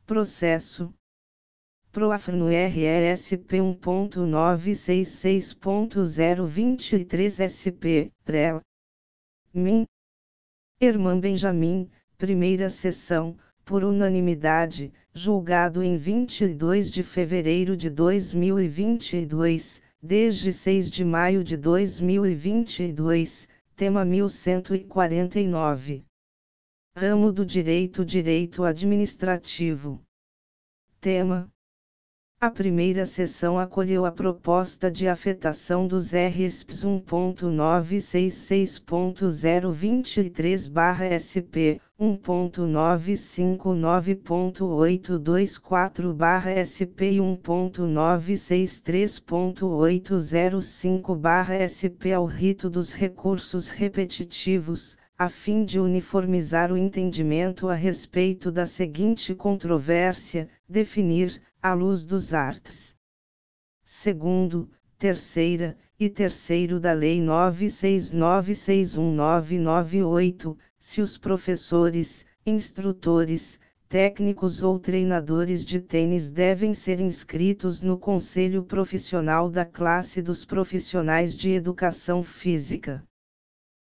Processo PROAFNO RESP 1.966.023 SP, PREL. MIN. Herman Benjamin, primeira sessão, por unanimidade, julgado em 22 de fevereiro de 2022, desde 6 de maio de 2022, tema 1149. Ramo do Direito Administrativo. Tema: a primeira sessão acolheu a proposta de afetação dos RSPs 1.966.023/SP, 1.959.824/SP e 1.963.805/SP ao rito dos recursos repetitivos, a fim de uniformizar o entendimento a respeito da seguinte controvérsia, definir, à luz dos arts. 2º, 3ª e 3º da Lei 969619998, se os professores, instrutores, técnicos ou treinadores de tênis devem ser inscritos no Conselho Profissional da Classe dos Profissionais de Educação Física.